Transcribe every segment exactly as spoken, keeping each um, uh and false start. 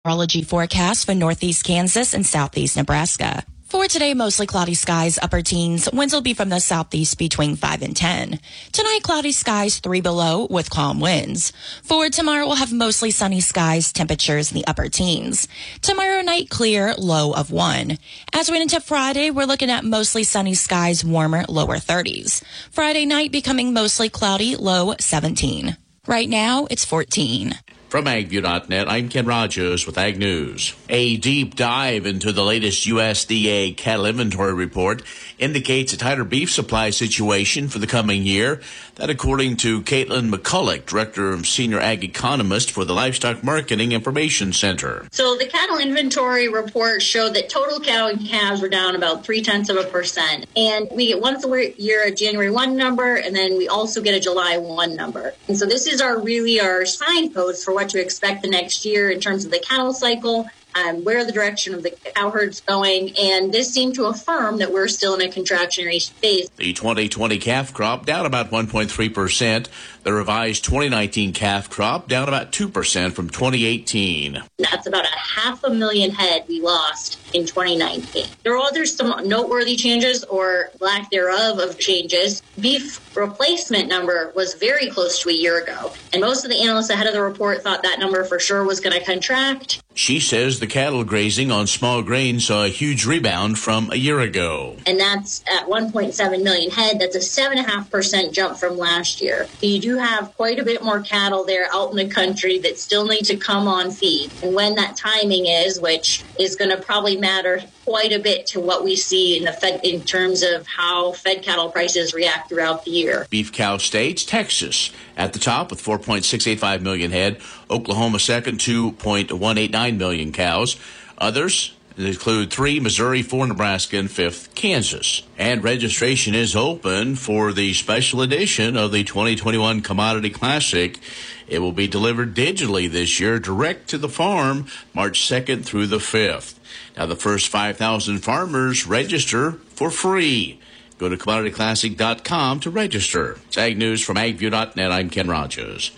Meteorology forecast for northeast Kansas and southeast Nebraska. For today, mostly cloudy skies, upper teens. Winds will be from the southeast between five and ten. Tonight, cloudy skies, three below with calm winds. For tomorrow, we'll have mostly sunny skies, temperatures in the upper teens. Tomorrow night, clear, low of one. As we head into Friday, we're looking at mostly sunny skies, warmer, lower thirties. Friday night becoming mostly cloudy, low seventeen. Right now, it's fourteen. From AgView dot net, I'm Ken Rogers with Ag News. A deep dive into the latest U S D A cattle inventory report indicates a tighter beef supply situation for the coming year. That according to Caitlin McCulloch, Director of Senior Ag Economist for the Livestock Marketing Information Center. So the cattle inventory report showed that total cattle and calves were down about three-tenths of a percent. And we get once a year a January first number, and then we also get a July first number. And so this is our really our signpost for what to expect the next year in terms of the cattle cycle, um, where the direction of the cow herd's going, and this seemed to affirm that we're still in a contractionary phase. The twenty twenty calf crop down about one point three percent. The revised twenty nineteen calf crop down about two percent from twenty eighteen. That's about a half a million head we lost in twenty nineteen. There are other some noteworthy changes or lack thereof of changes. Beef replacement number was very close to a year ago, and most of the analysts ahead of the report thought that number for sure was going to contract. She says the cattle grazing on small grain saw a huge rebound from a year ago. And that's at one point seven million head. That's a seven point five percent jump from last year. You do have quite a bit more cattle there out in the country that still need to come on feed. And when that timing is, which is going to probably matter quite a bit to what we see in the fed in terms of how fed cattle prices react throughout the year. Beef cow states, Texas at the top with four point six eight five million head. Oklahoma second, two point one eight nine million cows. Others include three, Missouri, four, Nebraska, and fifth, Kansas. And registration is open for the special edition of the twenty twenty-one Commodity Classic. It will be delivered digitally this year, direct to the farm, March second through the fifth. Now, the first five thousand farmers register for free. Go to commodity classic dot com to register. It's Ag News from ag view dot net. I'm Ken Rogers.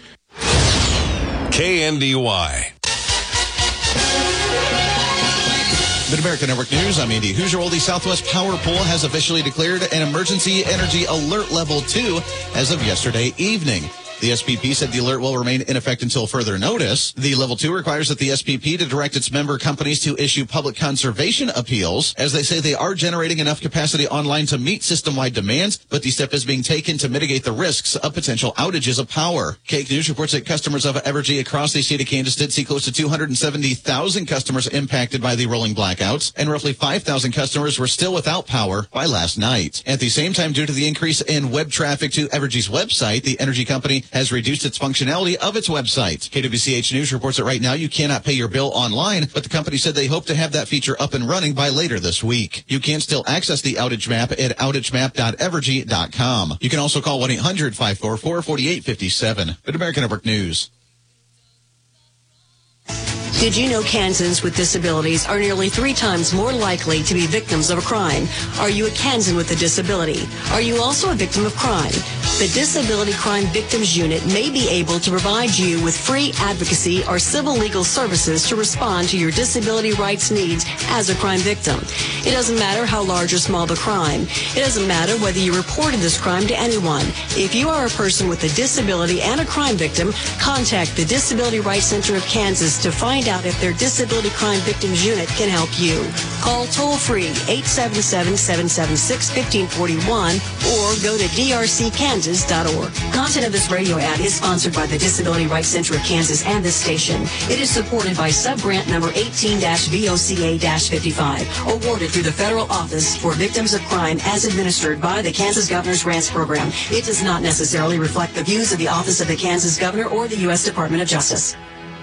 K N D Y. Mid-America Network News, I'm Andy Hoosier. Well, the Southwest Power Pool has officially declared an emergency energy alert level two as of yesterday evening. The S P P said the alert will remain in effect until further notice. The level two requires that the S P P to direct its member companies to issue public conservation appeals, as they say they are generating enough capacity online to meet system-wide demands, but the step is being taken to mitigate the risks of potential outages of power. Cake News reports that customers of Evergy across the state of Kansas did see close to two hundred seventy thousand customers impacted by the rolling blackouts, and roughly five thousand customers were still without power by last night. At the same time, due to the increase in web traffic to Evergy's website, the energy company has reduced its functionality of its website. K W C H News reports that right now you cannot pay your bill online, but the company said they hope to have that feature up and running by later this week. You can still access the outage map at outage map dot evergy dot com. You can also call one eight hundred five four four four eight five seven. Mid America Network News. Did you know Kansans with disabilities are nearly three times more likely to be victims of a crime? Are you a Kansan with a disability? Are you also a victim of crime? The Disability Crime Victims Unit may be able to provide you with free advocacy or civil legal services to respond to your disability rights needs as a crime victim. It doesn't matter how large or small the crime. It doesn't matter whether you reported this crime to anyone. If you are a person with a disability and a crime victim, contact the Disability Rights Center of Kansas to find out if their Disability Crime Victims Unit can help you. Call toll-free eight seven seven, seven seven six, one five four one or go to d r c kansas dot org. Content of this radio ad is sponsored by the Disability Rights Center of Kansas and this station. It is supported by subgrant number eighteen V O C A fifty-five, awarded through the Federal Office for Victims of Crime as administered by the Kansas Governor's Grants Program. It does not necessarily reflect the views of the Office of the Kansas Governor or the U S Department of Justice.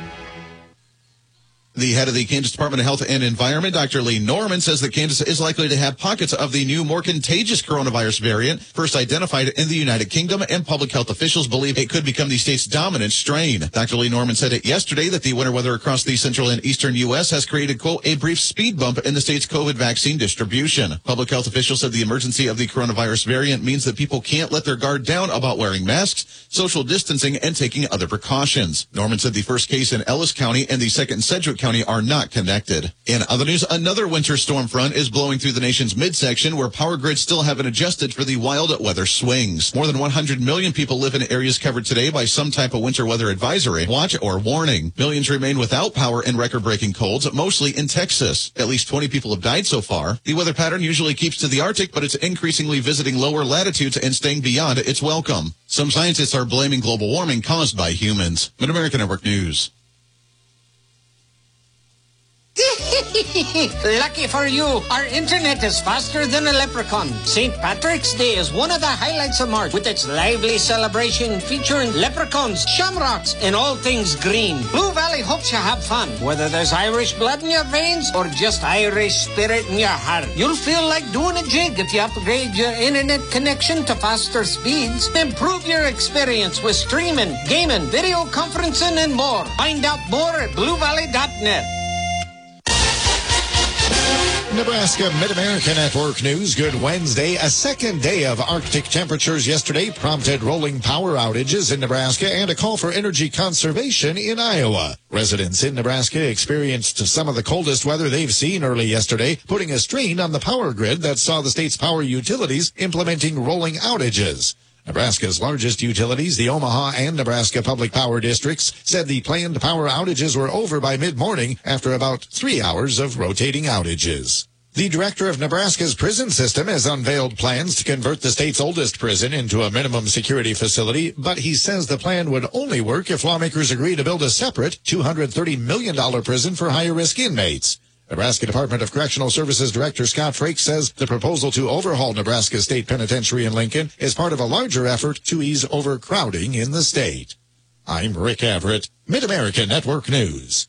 The head of the Kansas Department of Health and Environment, Doctor Lee Norman, says that Kansas is likely to have pockets of the new, more contagious coronavirus variant, first identified in the United Kingdom, and public health officials believe it could become the state's dominant strain. Doctor Lee Norman said it yesterday that the winter weather across the central and eastern U S has created, quote, a brief speed bump in the state's COVID vaccine distribution. Public health officials said the emergency of the coronavirus variant means that people can't let their guard down about wearing masks, social distancing, and taking other precautions. Norman said the first case in Ellis County and the second in Sedgwick County County are not connected. In other news, another winter storm front is blowing through the nation's midsection where power grids still haven't adjusted for the wild weather swings. More than one hundred million people live in areas covered today by some type of winter weather advisory, watch, or warning. Millions remain without power in record-breaking colds, mostly in Texas. At least twenty people have died so far. The weather pattern usually keeps to the Arctic, but it's increasingly visiting lower latitudes and staying beyond its welcome. Some scientists are blaming global warming caused by humans. Mid-America Network News. Lucky for you, our internet is faster than a leprechaun. Saint Patrick's Day is one of the highlights of March with its lively celebration featuring leprechauns, shamrocks, and all things green. Blue Valley hopes you have fun. Whether there's Irish blood in your veins or just Irish spirit in your heart, you'll feel like doing a jig if you upgrade your internet connection to faster speeds. Improve your experience with streaming, gaming, video conferencing, and more. Find out more at blue valley dot net. Nebraska Mid-America Network News. Good Wednesday. A second day of Arctic temperatures yesterday prompted rolling power outages in Nebraska and a call for energy conservation in Iowa. Residents in Nebraska experienced some of the coldest weather they've seen early yesterday, putting a strain on the power grid that saw the state's power utilities implementing rolling outages. Nebraska's largest utilities, the Omaha and Nebraska Public Power Districts, said the planned power outages were over by mid-morning after about three hours of rotating outages. The director of Nebraska's prison system has unveiled plans to convert the state's oldest prison into a minimum security facility, but he says the plan would only work if lawmakers agree to build a separate two hundred thirty million dollars prison for higher-risk inmates. Nebraska Department of Correctional Services Director Scott Frakes says the proposal to overhaul Nebraska State Penitentiary in Lincoln is part of a larger effort to ease overcrowding in the state. I'm Rick Everett, Mid-America Network News.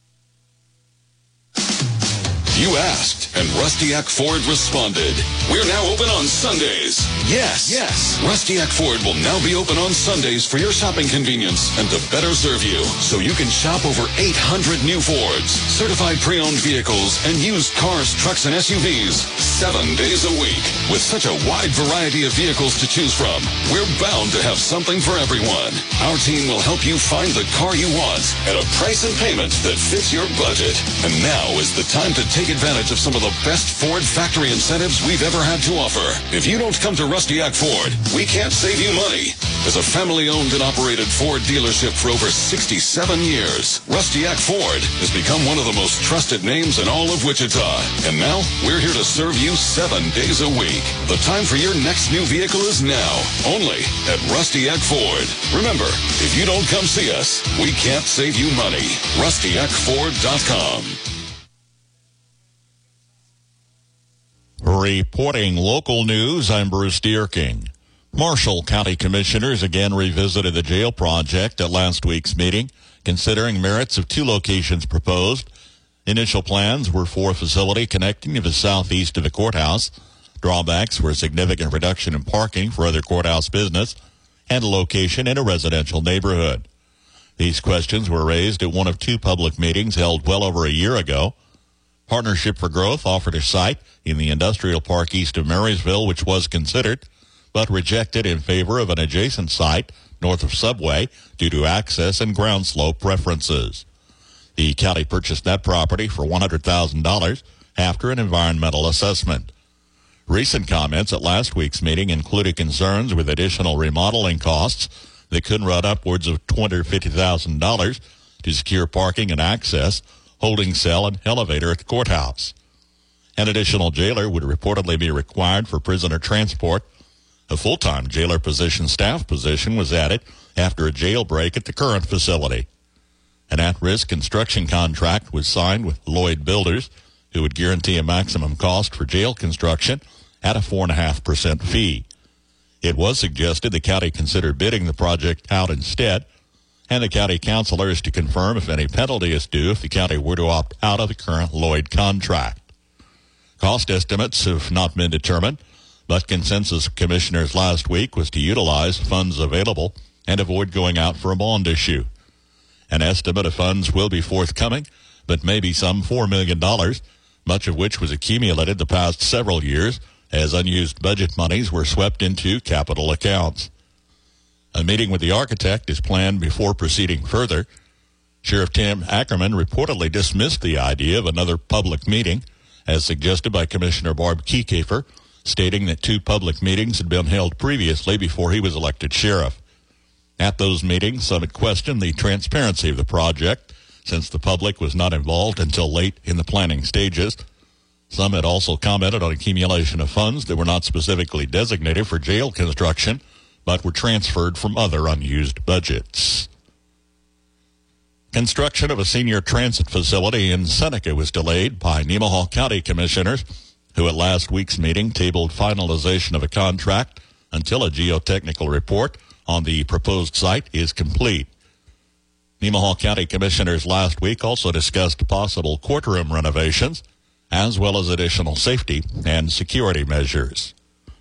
You asked, and Rustiac Ford responded. We're now open on Sundays. Yes, yes. Rustiac Ford will now be open on Sundays for your shopping convenience and to better serve you. So you can shop over eight hundred new Fords, certified pre-owned vehicles, and used cars, trucks, and S U Vs seven days a week. With such a wide variety of vehicles to choose from, we're bound to have something for everyone. Our team will help you find the car you want at a price and payment that fits your budget. And now is the time to take advantage of some of the best Ford factory incentives we've ever had to offer. If you don't come to Rustiac Ford, we can't save you money. As a family-owned and operated Ford dealership for over sixty-seven years, Rustiac Ford has become one of the most trusted names in all of Wichita. And now, we're here to serve you seven days a week. The time for your next new vehicle is now, only at Rustiac Ford. Remember, if you don't come see us, we can't save you money. Rustiac Ford dot com. Reporting local news, I'm Bruce Dierking. Marshall County Commissioners again revisited the jail project at last week's meeting, considering merits of two locations proposed. Initial plans were for a facility connecting to the southeast of the courthouse. Drawbacks were a significant reduction in parking for other courthouse business and a location in a residential neighborhood. These questions were raised at one of two public meetings held well over a year ago. Partnership for Growth offered a site in the industrial park east of Marysville, which was considered, but rejected in favor of an adjacent site north of Subway due to access and ground slope preferences. The county purchased that property for one hundred thousand dollars after an environmental assessment. Recent comments at last week's meeting included concerns with additional remodeling costs that could run upwards of two hundred fifty thousand dollars to secure parking and access, holding cell and elevator at the courthouse. An additional jailer would reportedly be required for prisoner transport. A full-time jailer position staff position was added after a jailbreak at the current facility. An at-risk construction contract was signed with Lloyd Builders, who would guarantee a maximum cost for jail construction at a four point five percent fee. It was suggested the county consider bidding the project out instead, and the county councilor is to confirm if any penalty is due if the county were to opt out of the current Lloyd contract. Cost estimates have not been determined, but consensus of commissioners last week was to utilize funds available and avoid going out for a bond issue. An estimate of funds will be forthcoming, but maybe some four million dollars, much of which was accumulated the past several years as unused budget monies were swept into capital accounts. A meeting with the architect is planned before proceeding further. Sheriff Tim Ackerman reportedly dismissed the idea of another public meeting, as suggested by Commissioner Barb Kiekhaefer, stating that two public meetings had been held previously before he was elected sheriff. At those meetings, some had questioned the transparency of the project, since the public was not involved until late in the planning stages. Some had also commented on accumulation of funds that were not specifically designated for jail construction, but were transferred from other unused budgets. Construction of a senior transit facility in Seneca was delayed by Nemaha County commissioners, who at last week's meeting tabled finalization of a contract until a geotechnical report on the proposed site is complete. Nemaha County commissioners last week also discussed possible courtroom renovations, as well as additional safety and security measures.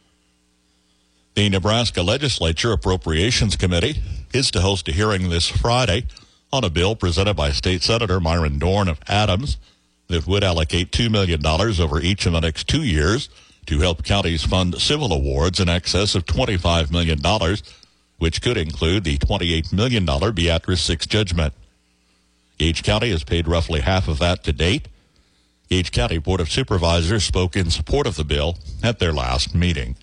The Nebraska Legislature Appropriations Committee is to host a hearing this Friday on a bill presented by State Senator Myron Dorn of Adams that would allocate two million dollars over each of the next two years to help counties fund civil awards in excess of twenty-five million dollars, which could include the twenty-eight million dollars Beatrice six judgment. Gage County has paid roughly half of that to date. Gage County Board of Supervisors spoke in support of the bill at their last meeting.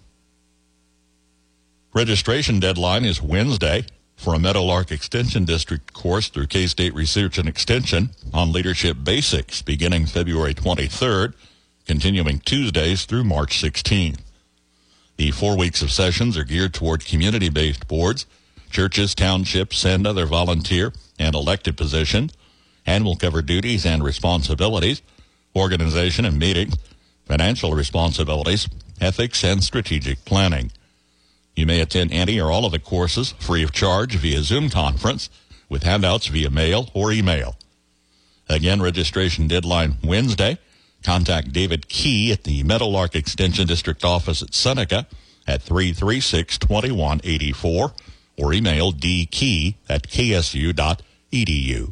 Registration deadline is Wednesday for a Meadowlark Extension District course through K-State Research and Extension on Leadership Basics beginning February twenty-third, continuing Tuesdays through March sixteenth. The four weeks of sessions are geared toward community-based boards, churches, townships, and other volunteer and elected positions, and will cover duties and responsibilities, organization and meetings, financial responsibilities, ethics, and strategic planning. You may attend any or all of the courses free of charge via Zoom conference, with handouts via mail or email. Again, registration deadline Wednesday. Contact David Key at the Meadowlark Extension District office at Seneca at three three six, two one eight four or email dkey at k s u dot e d u.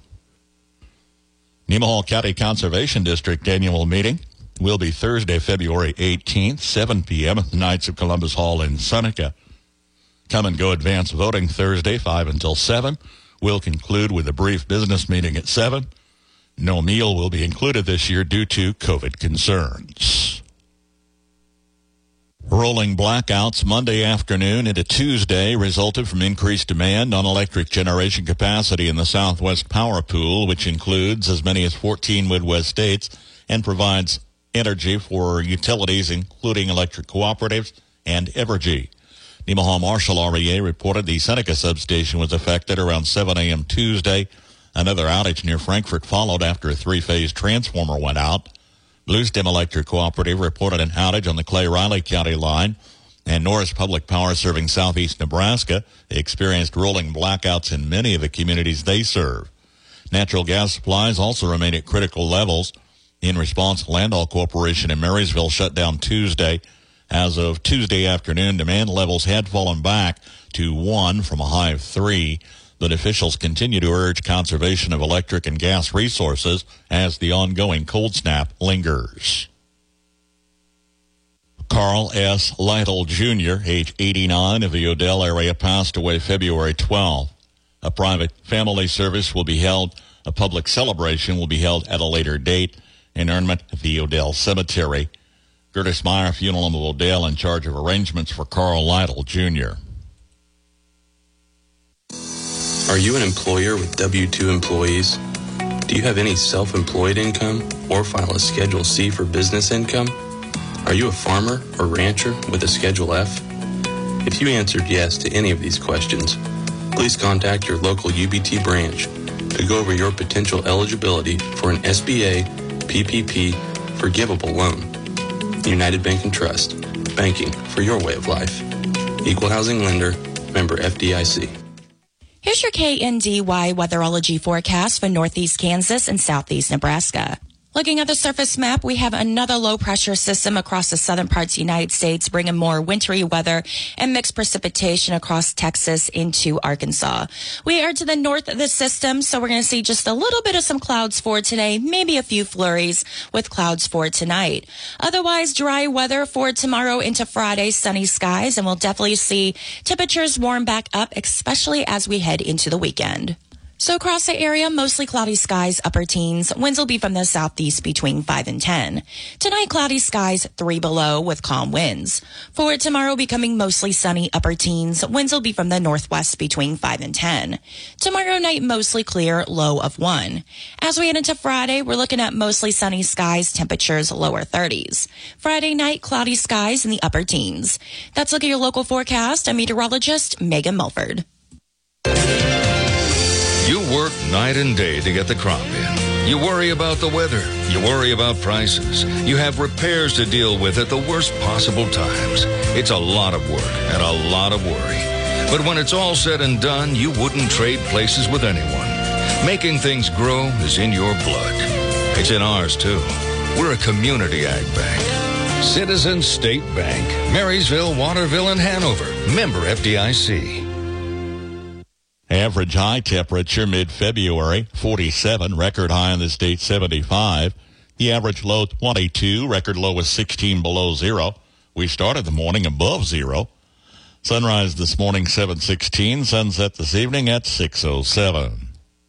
Nemaha County Conservation District annual meeting will be Thursday, February eighteenth, seven p.m. at the Knights of Columbus Hall in Seneca. Come and go advance voting Thursday, five until seven. We'll conclude with a brief business meeting at seven. No meal will be included this year due to COVID concerns. Rolling blackouts Monday afternoon into Tuesday resulted from increased demand on electric generation capacity in the Southwest Power Pool, which includes as many as fourteen Midwest states and provides energy for utilities, including electric cooperatives and Evergy. Nemaha Marshall R E A reported the Seneca substation was affected around seven a.m. Tuesday. Another outage near Frankfort followed after a three-phase transformer went out. Bluestem Electric Cooperative reported an outage on the Clay-Riley County line, and Norris Public Power, serving southeast Nebraska, experienced rolling blackouts in many of the communities they serve. Natural gas supplies also remain at critical levels. In response, Landau Corporation in Marysville shut down Tuesday. As of Tuesday afternoon, demand levels had fallen back to one from a high of three, but officials continue to urge conservation of electric and gas resources as the ongoing cold snap lingers. Carl S. Lytle Junior, age eighty-nine, of the Odell area, passed away February twelfth. A private family service will be held. A public celebration will be held at a later date. Interment at the Odell Cemetery. Curtis Meyer, Funeral Home of Odell, in charge of arrangements for Carl Lytle Junior Are you an employer with W two employees? Do you have any self-employed income or file a Schedule C for business income? Are you a farmer or rancher with a Schedule F? If you answered yes to any of these questions, please contact your local U B T branch to go over your potential eligibility for an S B A P P P forgivable loan. United Bank and Trust, banking for your way of life. Equal housing lender, member F D I C. Here's your K N D Y weatherology forecast for northeast Kansas and southeast Nebraska. Looking at the surface map, we have another low-pressure system across the southern parts of the United States, bringing more wintry weather and mixed precipitation across Texas into Arkansas. We are to the north of the system, so we're going to see just a little bit of some clouds for today, maybe a few flurries with clouds for tonight. Otherwise, dry weather for tomorrow into Friday, sunny skies, and we'll definitely see temperatures warm back up, especially as we head into the weekend. So across the area, mostly cloudy skies, upper teens. Winds will be from the southeast between five and ten. Tonight, cloudy skies, three below with calm winds. For tomorrow, becoming mostly sunny, upper teens. Winds will be from the northwest between five and ten. Tomorrow night, mostly clear, low of one. As we head into Friday, we're looking at mostly sunny skies, temperatures lower thirties. Friday night, cloudy skies in the upper teens. That's a look at your local forecast. I'm meteorologist Megan Mulford. You work night and day to get the crop in. You worry about the weather. You worry about prices. You have repairs to deal with at the worst possible times. It's a lot of work and a lot of worry. But when it's all said and done, you wouldn't trade places with anyone. Making things grow is in your blood. It's in ours, too. We're a community ag bank. Citizens State Bank. Marysville, Waterville, and Hanover. Member F D I C. Average high temperature mid-February, forty-seven. Record high in the state, seventy-five. The average low, twenty-two. Record low was sixteen below zero. We started the morning above zero. Sunrise this morning, seven sixteen. Sunset this evening at six oh seven.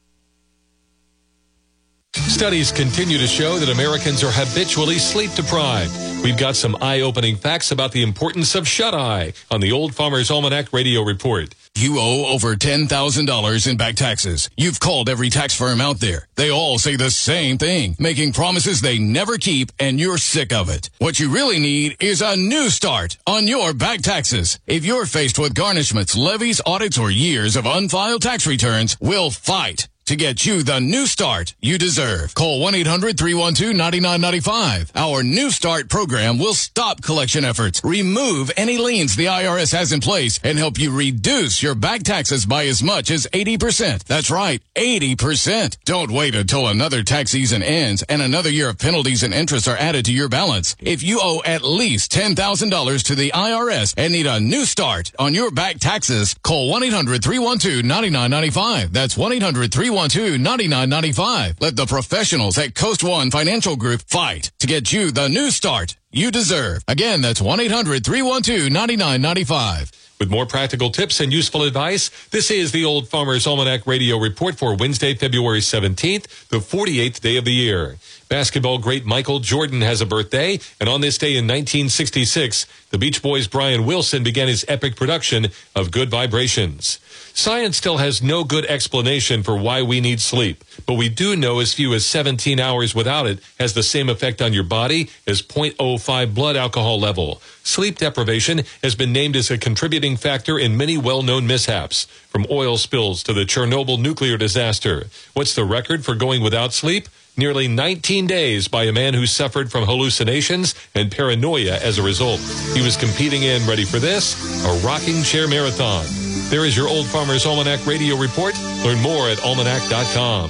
Studies continue to show that Americans are habitually sleep deprived. We've got some eye-opening facts about the importance of shut-eye on the Old Farmer's Almanac Radio Report. You owe over ten thousand dollars in back taxes. You've called every tax firm out there. They all say the same thing, making promises they never keep, and you're sick of it. What you really need is a new start on your back taxes. If you're faced with garnishments, levies, audits, or years of unfiled tax returns, we'll fight to get you the new start you deserve. Call one eight hundred three one two nine nine nine five. Our New Start program will stop collection efforts, remove any liens the I R S has in place, and help you reduce your back taxes by as much as eighty percent. That's right, eighty percent. Don't wait until another tax season ends and another year of penalties and interest are added to your balance. If you owe at least ten thousand dollars to the I R S and need a new start on your back taxes, call one eight hundred three one two nine nine nine five. That's one eight hundred three one two nine nine nine five. Let the professionals at Coast One Financial Group fight to get you the new start you deserve. Again, that's one eight hundred three one two nine nine nine five. With more practical tips and useful advice, this is the Old Farmer's Almanac Radio Report for Wednesday, February seventeenth, the forty-eighth day of the year. Basketball great Michael Jordan has a birthday, and on this day in nineteen sixty-six, the Beach Boys' Brian Wilson began his epic production of Good Vibrations. Science still has no good explanation for why we need sleep, but we do know as few as seventeen hours without it has the same effect on your body as zero point zero five blood alcohol level. Sleep deprivation has been named as a contributing factor in many well-known mishaps, from oil spills to the Chernobyl nuclear disaster. What's the record for going without sleep? Nearly nineteen days by a man who suffered from hallucinations and paranoia as a result. He was competing in, ready for this, a rocking chair marathon. There is your Old Farmer's Almanac Radio Report. Learn more at almanac dot com.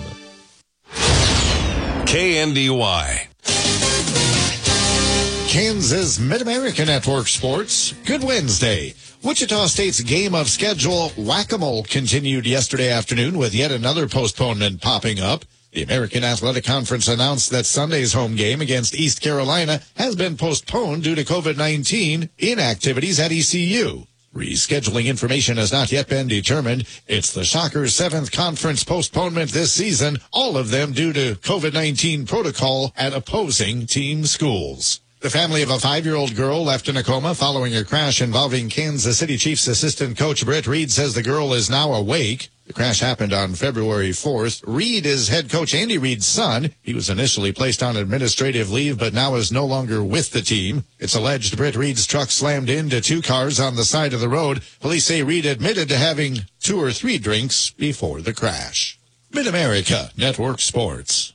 K N D Y. Kansas Mid-America Network Sports. Good Wednesday. Wichita State's game of schedule whack-a-mole continued yesterday afternoon with yet another postponement popping up. The American Athletic Conference announced that Sunday's home game against East Carolina has been postponed due to COVID nineteen inactivities at E C U. Rescheduling information has not yet been determined. It's the Shockers' seventh conference postponement this season, all of them due to COVID nineteen protocol at opposing team schools. The family of a five-year-old girl left in a coma following a crash involving Kansas City Chiefs assistant coach Britt Reed says the girl is now awake. The crash happened on February fourth. Reed is head coach Andy Reed's son. He was initially placed on administrative leave, but now is no longer with the team. It's alleged Britt Reed's truck slammed into two cars on the side of the road. Police say Reed admitted to having two or three drinks before the crash. Mid-America Network Sports.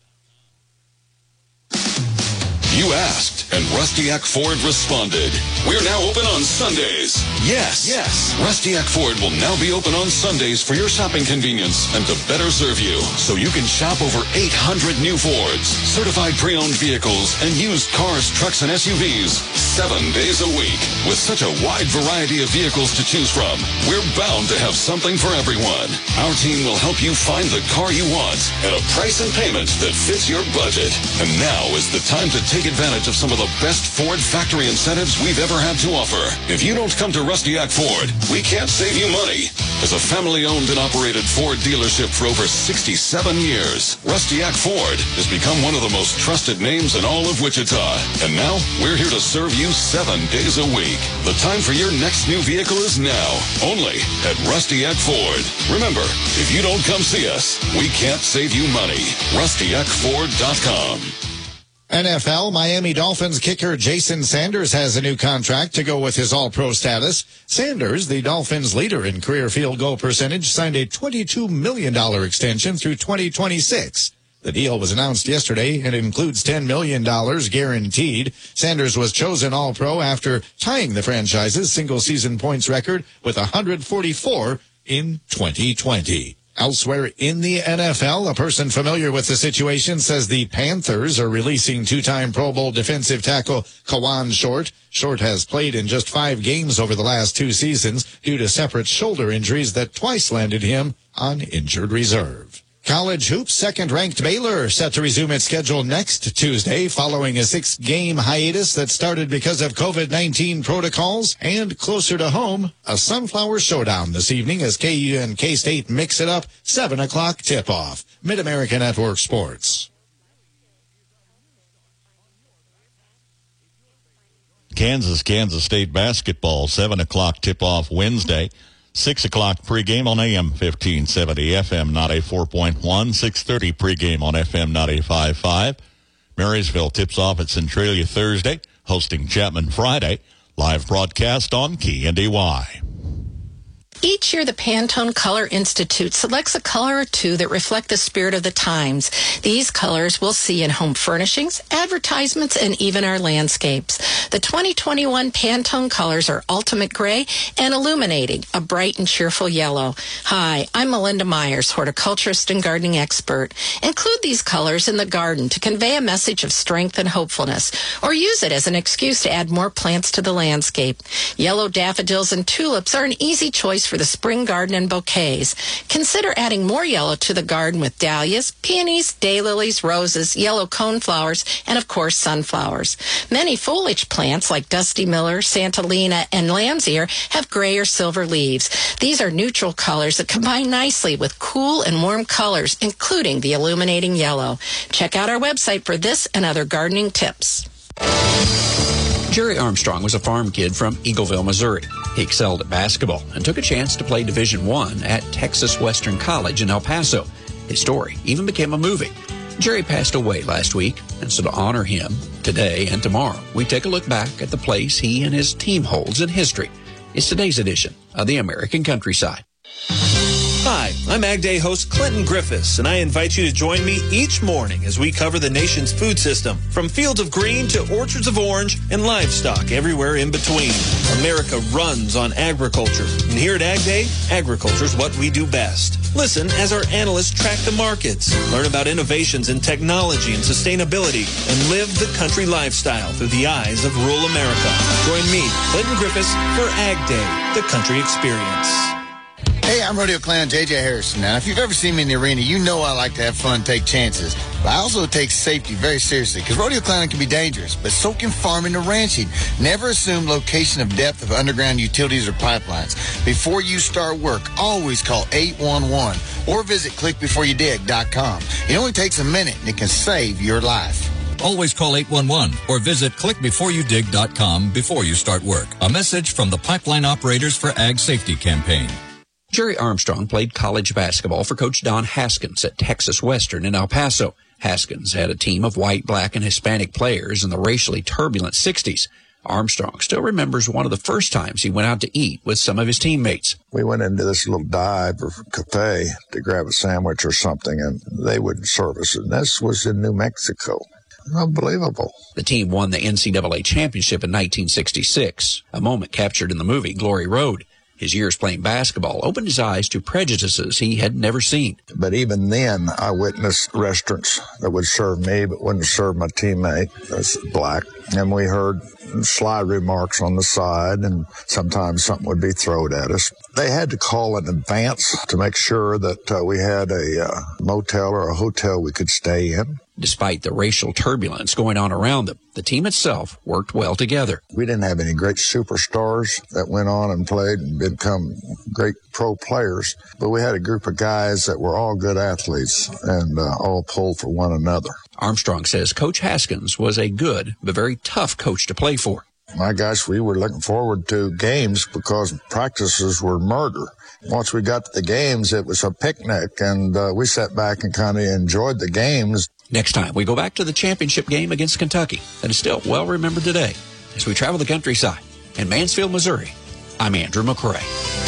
You asked, and Rustiak Ford responded. We're now open on Sundays. Yes, yes. Rustiak Ford will now be open on Sundays for your shopping convenience and to better serve you. So you can shop over eight hundred new Fords, certified pre-owned vehicles, and used cars, trucks, and S U Vs. Seven days a week. With such a wide variety of vehicles to choose from, we're bound to have something for everyone. Our team will help you find the car you want at a price and payment that fits your budget. And now is the time to take advantage advantage of some of the best Ford factory incentives we've ever had to offer. If you don't come to Rustiak Ford, we can't save you money. As a family-owned and operated Ford dealership for over sixty-seven years, Rustiak Ford has become one of the most trusted names in all of Wichita. And now, we're here to serve you seven days a week. The time for your next new vehicle is now, only at Rustiak Ford. Remember, if you don't come see us, we can't save you money. Rustiak Ford dot com. N F L, Miami Dolphins kicker Jason Sanders has a new contract to go with his All-Pro status. Sanders, the Dolphins' leader in career field goal percentage, signed a twenty-two million dollars extension through twenty twenty-six. The deal was announced yesterday and includes ten million dollars guaranteed. Sanders was chosen All-Pro after tying the franchise's single-season points record with one hundred forty-four in twenty twenty. Elsewhere in the N F L, a person familiar with the situation says the Panthers are releasing two-time Pro Bowl defensive tackle Kawan Short. Short has played in just five games over the last two seasons due to separate shoulder injuries that twice landed him on injured reserve. College hoops, second-ranked Baylor set to resume its schedule next Tuesday following a six-game hiatus that started because of COVID nineteen protocols. And closer to home, a Sunflower Showdown this evening as K U and K-State mix it up. seven o'clock tip-off. Mid-America Network Sports. Kansas, Kansas State basketball, seven o'clock tip-off Wednesday. six o'clock pregame on A M fifteen seventy, F M ninety-four point one, six thirty pregame on F M ninety-five point five. Marysville tips off at Centralia Thursday, hosting Chapman Friday. Live broadcast on K N D Y. Each year, the Pantone Color Institute selects a color or two that reflect the spirit of the times. These colors we'll see in home furnishings, advertisements, and even our landscapes. The twenty twenty-one Pantone colors are Ultimate Gray and Illuminating, a bright and cheerful yellow. Hi, I'm Melinda Myers, horticulturist and gardening expert. Include these colors in the garden to convey a message of strength and hopefulness, or use it as an excuse to add more plants to the landscape. Yellow daffodils and tulips are an easy choice for the spring garden and bouquets. Consider adding more yellow to the garden with dahlias, peonies, daylilies, roses, yellow coneflowers, and of course sunflowers. Many foliage plants like Dusty Miller, Santolina, and lamb's ear have gray or silver leaves. These are neutral colors that combine nicely with cool and warm colors, including the illuminating yellow. Check out our website for this and other gardening tips. Jerry Armstrong was a farm kid from Eagleville, Missouri. He excelled at basketball and took a chance to play Division One at Texas Western College in El Paso. His story even became a movie. Jerry passed away last week, and so to honor him today and tomorrow, we take a look back at the place he and his team holds in history. It's today's edition of the American Countryside. Hi, I'm Ag Day host Clinton Griffiths, and I invite you to join me each morning as we cover the nation's food system, from fields of green to orchards of orange and livestock everywhere in between. America runs on agriculture, and here at Ag Day, agriculture's what we do best. Listen as our analysts track the markets, learn about innovations in technology and sustainability, and live the country lifestyle through the eyes of rural America. Join me, Clinton Griffiths, for Ag Day, the country experience. Hey, I'm Rodeo Clown J J Harrison. Now, if you've ever seen me in the arena, you know I like to have fun, take chances. But I also take safety very seriously, because rodeo clowning can be dangerous, but so can farming and ranching. Never assume location of depth of underground utilities or pipelines. Before you start work, always call eight one one or visit click before you dig dot com. It only takes a minute, and it can save your life. Always call eight one one or visit click before you dig dot com before you start work. A message from the Pipeline Operators for Ag Safety campaign. Jerry Armstrong played college basketball for Coach Don Haskins at Texas Western in El Paso. Haskins had a team of white, black, and Hispanic players in the racially turbulent sixties. Armstrong still remembers one of the first times he went out to eat with some of his teammates. We went into this little dive or cafe to grab a sandwich or something, and they wouldn't serve us. And this was in New Mexico. Unbelievable. The team won the N C double A championship in nineteen sixty-six, a moment captured in the movie Glory Road. His years playing basketball opened his eyes to prejudices he had never seen. But even then, I witnessed restaurants that would serve me but wouldn't serve my teammate that's black. And we heard sly remarks on the side, and sometimes something would be thrown at us. They had to call in advance to make sure that uh, we had a uh, motel or a hotel we could stay in. Despite the racial turbulence going on around them, the team itself worked well together. We didn't have any great superstars that went on and played and become great pro players, but we had a group of guys that were all good athletes and uh, all pulled for one another. Armstrong says Coach Haskins was a good but very tough coach to play for. My gosh, we were looking forward to games because practices were murder. Once we got to the games, it was a picnic, and uh, we sat back and kind of enjoyed the games. Next time, we go back to the championship game against Kentucky that is still well remembered today. As we travel the countryside in Mansfield, Missouri, I'm Andrew McCrae.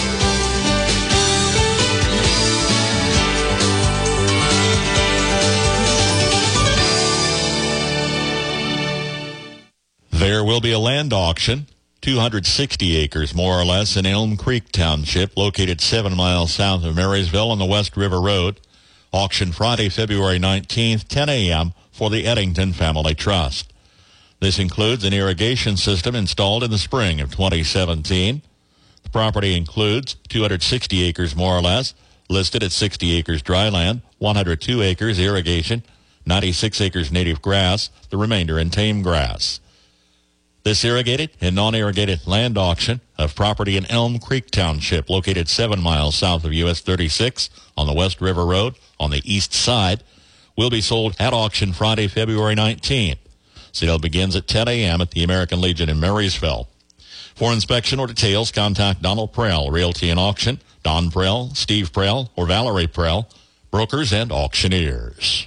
There will be a land auction, two hundred sixty acres more or less, in Elm Creek Township, located seven miles south of Marysville on the West River Road. Auction Friday, February nineteenth, ten a.m. for the Eddington Family Trust. This includes an irrigation system installed in the spring of twenty seventeen. The property includes two hundred sixty acres more or less, listed at sixty acres dry land, one hundred two acres irrigation, ninety-six acres native grass, the remainder in tame grass. This irrigated and non-irrigated land auction of property in Elm Creek Township, located seven miles south of U S thirty-six on the West River Road on the east side, will be sold at auction Friday, February nineteenth. Sale begins at ten a.m. at the American Legion in Marysville. For inspection or details, contact Donald Prell, Realty and Auction, Don Prell, Steve Prell, or Valerie Prell, brokers and auctioneers.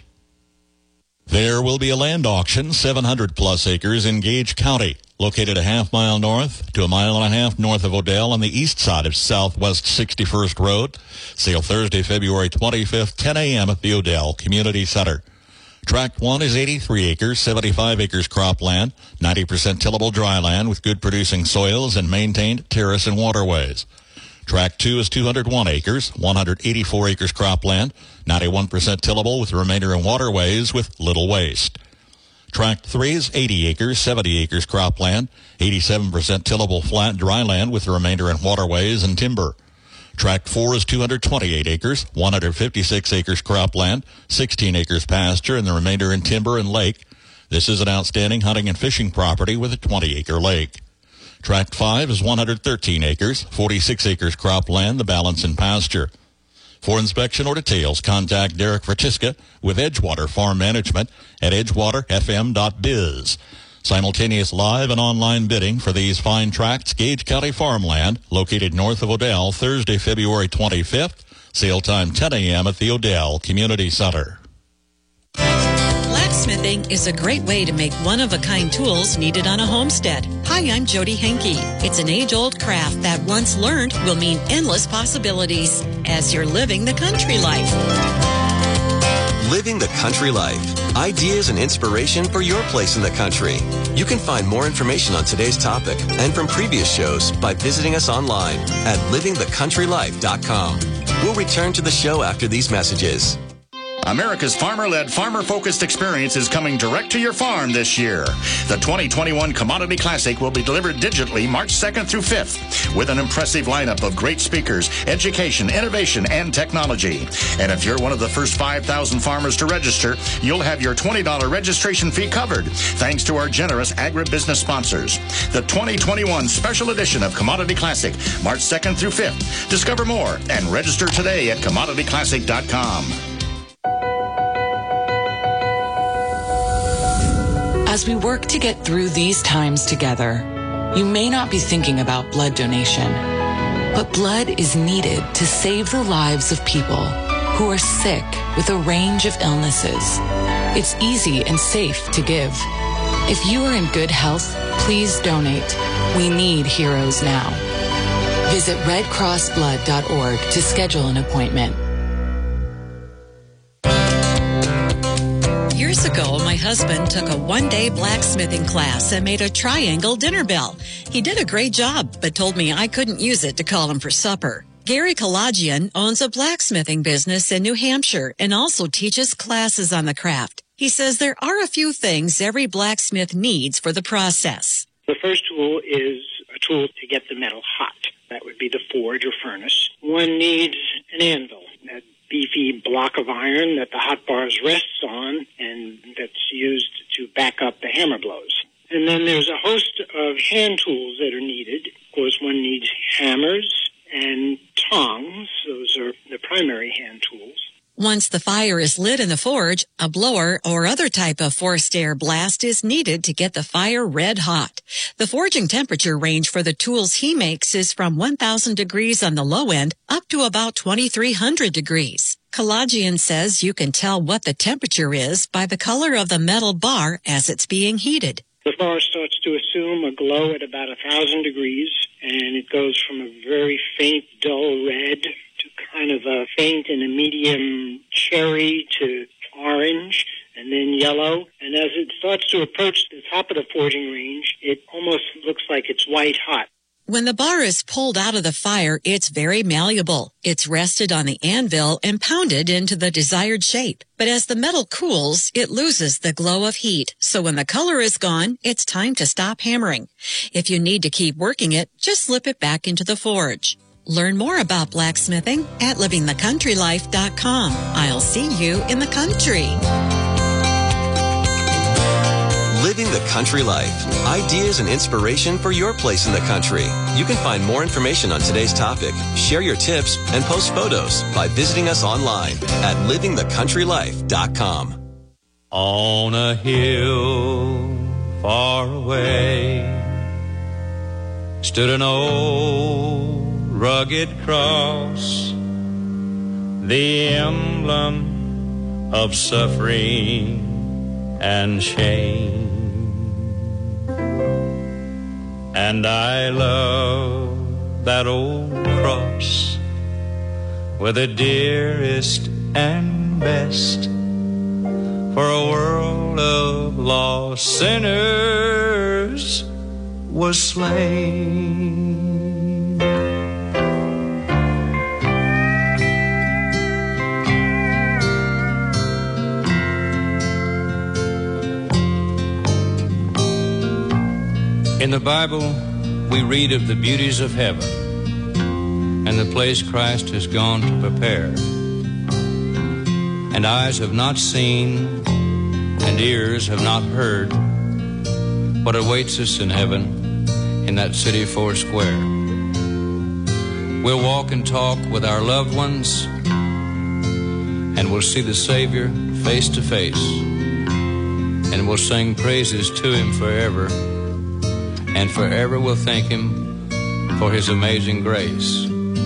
There will be a land auction, seven hundred plus acres in Gage County, located a half mile north to a mile and a half north of Odell on the east side of Southwest sixty-first Road. Sale Thursday, February twenty-fifth, ten a.m. at the Odell Community Center. Tract one is eighty-three acres, seventy-five acres cropland, ninety percent tillable dry land with good producing soils and maintained terrace and waterways. Tract two is two hundred one acres, one hundred eighty-four acres cropland, ninety-one percent tillable with the remainder in waterways with little waste. Tract three is eighty acres, seventy acres cropland, eighty-seven percent tillable flat dry land with the remainder in waterways and timber. Tract four is two hundred twenty-eight acres, one hundred fifty-six acres cropland, sixteen acres pasture, and the remainder in timber and lake. This is an outstanding hunting and fishing property with a twenty acre lake. Tract five is one hundred thirteen acres, forty-six acres cropland, the balance in pasture. For inspection or details, contact Derek Vertiska with Edgewater Farm Management at edgewater f m dot biz. Simultaneous live and online bidding for these fine tracts, Gage County farmland, located north of Odell, Thursday, February twenty-fifth. Sale time ten a.m. at the Odell Community Center. Blacksmithing is a great way to make one-of-a-kind tools needed on a homestead. Hi, I'm Jody Henke. It's an age-old craft that once learned will mean endless possibilities as you're living the country life. Living the country life. Ideas and inspiration for your place in the country. You can find more information on today's topic and from previous shows by visiting us online at living the country life dot com. We'll return to the show after these messages. America's farmer-led, farmer-focused experience is coming direct to your farm this year. The twenty twenty-one Commodity Classic will be delivered digitally March second through fifth with an impressive lineup of great speakers, education, innovation, and technology. And if you're one of the first five thousand farmers to register, you'll have your twenty dollars registration fee covered thanks to our generous agribusiness sponsors. The twenty twenty-one Special Edition of Commodity Classic, March second through fifth. Discover more and register today at commodity classic dot com. As we work to get through these times together, you may not be thinking about blood donation, but blood is needed to save the lives of people who are sick with a range of illnesses. It's easy and safe to give. If you are in good health, please donate. We need heroes now. Visit red cross blood dot org to schedule an appointment. Years ago, my husband took a one-day blacksmithing class and made a triangle dinner bell. He did a great job, but told me I couldn't use it to call him for supper. Gary Kalajian owns a blacksmithing business in New Hampshire and also teaches classes on the craft. He says there are a few things every blacksmith needs for the process. The first tool is a tool to get the metal hot. That would be the forge or furnace. One needs an anvil. That beefy block of iron that the hot bars rests on, and that's used to back up the hammer blows. And then there's a host of hand tools that are needed. Of course, one needs hammers and tongs. Those are the primary hand tools. Once the fire is lit in the forge, a blower or other type of forced air blast is needed to get the fire red hot. The forging temperature range for the tools he makes is from one thousand degrees on the low end up to about twenty-three hundred degrees. Kalajian says you can tell what the temperature is by the color of the metal bar as it's being heated. The bar starts to assume a glow at about one thousand degrees, and it goes from a very faint, dull red to kind of a faint and a medium cherry to orange, and then yellow. And as it starts to approach the top of the forging range, it almost looks like it's white hot. When the bar is pulled out of the fire, it's very malleable. It's rested on the anvil and pounded into the desired shape. But as the metal cools, it loses the glow of heat. So when the color is gone, it's time to stop hammering. If you need to keep working it, just slip it back into the forge. Learn more about blacksmithing at living the country life dot com. I'll see you in the country. Living the Country Life. Ideas and inspiration for your place in the country. You can find more information on today's topic, share your tips, and post photos by visiting us online at living the country life dot com. On a hill far away stood an old rugged cross, the emblem of suffering and shame. And I love that old cross with the dearest and best for a world of lost sinners was slain. In the Bible, we read of the beauties of heaven and the place Christ has gone to prepare. And eyes have not seen and ears have not heard what awaits us in heaven in that city four square. We'll walk and talk with our loved ones, and we'll see the Savior face to face, and we'll sing praises to Him forever. And forever we'll thank Him for His amazing grace.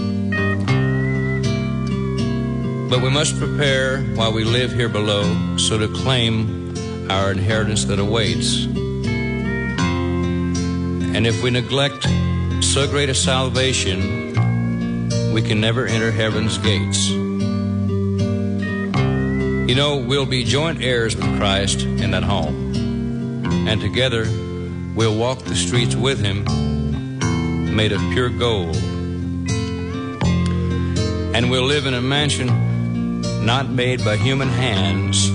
But we must prepare while we live here below, so to claim our inheritance that awaits. And if we neglect so great a salvation, we can never enter heaven's gates. You know, we'll be joint heirs with Christ in that home, and together we'll walk the streets with Him, made of pure gold. And we'll live in a mansion not made by human hands,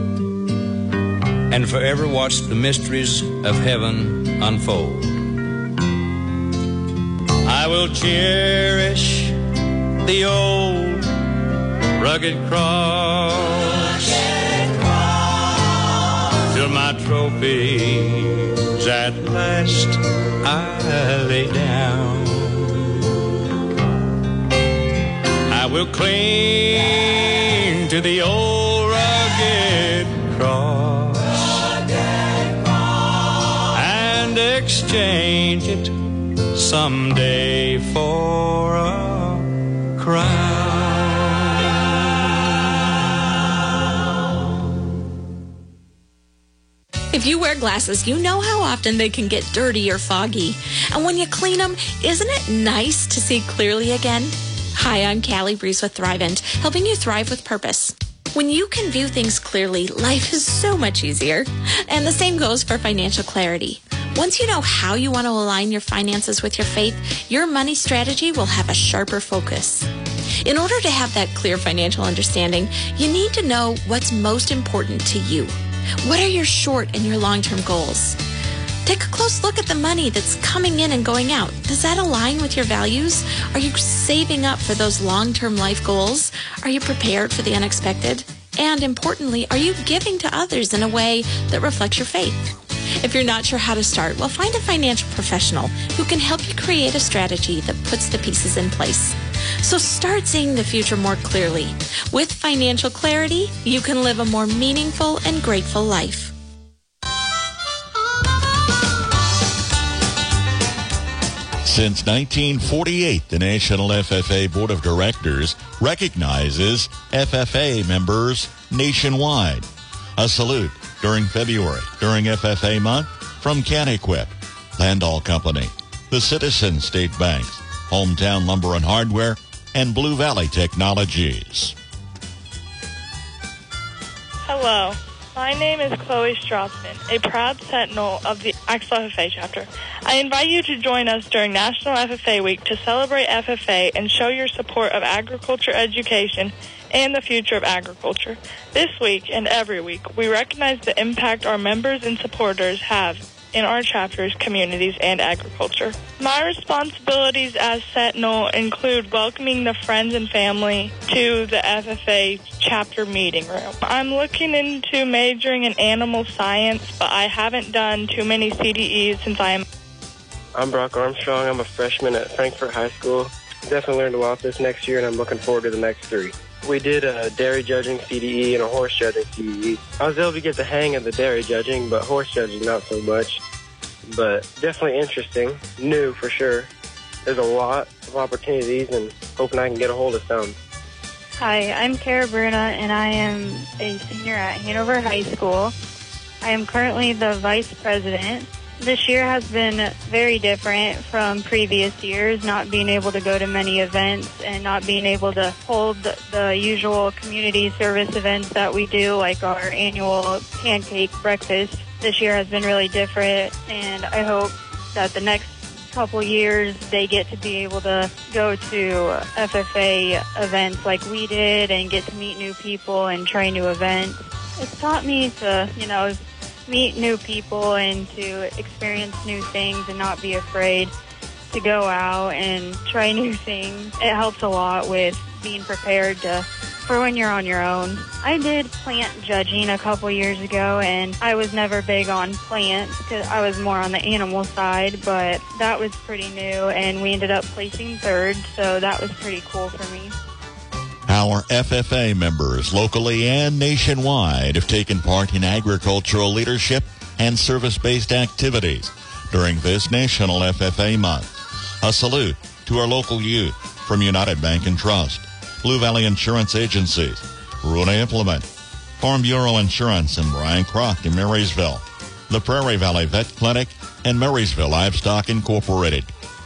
and forever watch the mysteries of heaven unfold. I will cherish the old rugged cross, rugged cross. Till my trophy at last I lay down. I will cling to the old rugged cross, rugged cross, and exchange it someday for a crown. If you wear glasses, you know how often they can get dirty or foggy. And when you clean them, isn't it nice to see clearly again? Hi, I'm Callie Breeze with Thrivent, helping you thrive with purpose. When you can view things clearly, life is so much easier. And the same goes for financial clarity. Once you know how you want to align your finances with your faith, your money strategy will have a sharper focus. In order to have that clear financial understanding, you need to know what's most important to you. What are your short and your long-term goals? Take a close look at the money that's coming in and going out. Does that align with your values? Are you saving up for those long-term life goals? Are you prepared for the unexpected? And importantly, are you giving to others in a way that reflects your faith? If you're not sure how to start, well, find a financial professional who can help you create a strategy that puts the pieces in place. So start seeing the future more clearly. With financial clarity, you can live a more meaningful and grateful life. Since nineteen forty-eight, the National F F A Board of Directors recognizes F F A members nationwide. A salute during February, during F F A month, from CanEquip, Landall Company, the Citizen State Banks, Hometown Lumber and Hardware, and Blue Valley Technologies. Hello, my name is Chloe Strassman, a proud sentinel of the Axel F F A chapter. I invite you to join us during National F F A Week to celebrate F F A and show your support of agriculture education and the future of agriculture. This week and every week, we recognize the impact our members and supporters have in our chapters, communities, and agriculture. My responsibilities as Sentinel include welcoming the friends and family to the F F A chapter meeting room. I'm looking into majoring in animal science, but I haven't done too many C D Es since I am... I'm Brock Armstrong. I'm a freshman at Frankfort High School. Definitely learned a lot this next year, and I'm looking forward to the next three. We did a dairy judging C D E and a horse judging C D E. I was able to get the hang of the dairy judging, but horse judging not so much. But definitely interesting, new for sure. There's a lot of opportunities and hoping I can get a hold of some. Hi, I'm Kara Bruna, and I am a senior at Hanover High School. I am currently the vice president. This year has been very different from previous years, not being able to go to many events and not being able to hold the usual community service events that we do, like our annual pancake breakfast. This year has been really different, and I hope that the next couple years they get to be able to go to F F A events like we did and get to meet new people and try new events. It's taught me to, you know, meet new people and to experience new things and not be afraid to go out and try new things. It helps a lot with being prepared to for when you're on your own. I did plant judging a couple years ago, and I was never big on plants because I was more on the animal side, but that was pretty new, and we ended up placing third, so that was pretty cool for me. Our F F A members, locally and nationwide, have taken part in agricultural leadership and service-based activities during this National F F A Month. A salute to our local youth from United Bank and Trust, Blue Valley Insurance Agencies, Runa Implement, Farm Bureau Insurance, and Brian Croft in Marysville, the Prairie Valley Vet Clinic, and Marysville Livestock Incorporated.